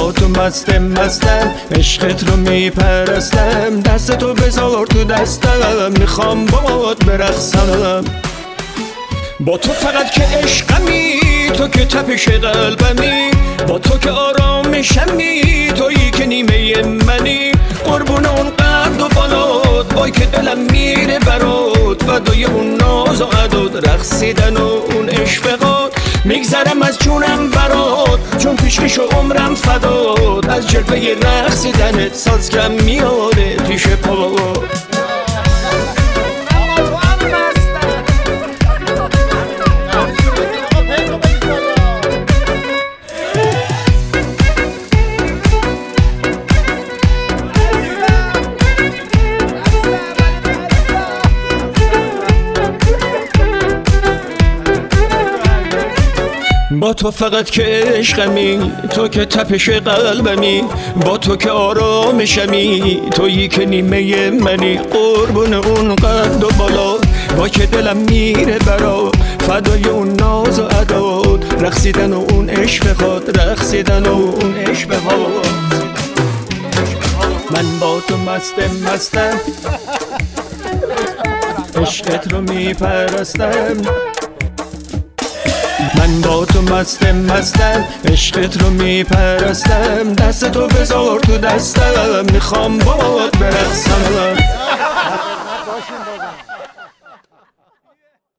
با تو مستم عشقت رو میپرستم دست تو بذار تو دستم میخوام باهات برقصم با تو فقط که عشقمی تو که تپش قلبمی با تو که آرامشمی تویی که نیمه منی قربون اون قد و بالات وای که دلم میره برات فدای اون ناز و عداد رقصیدن و اون اشفقات میگذرم از جونم برات چون پیشکش و عمرم فداد از جلوه رقصیدنت سازگم میاره پیش پات با تو فقط که عشقمی تو که تپش قلبمی با تو که آرامشمی تویی که نیمه منی قربون اون قد و بالا با که دلم میره برا فدای اون ناز و عداد رقصیدن و اون عشق رقصیدن و اون عشق من با تو مستم عشقت رو میپرستم من با تو مستم عشقت رو میپرستم دست تو بذار تو دستم میخوام باهات برقصم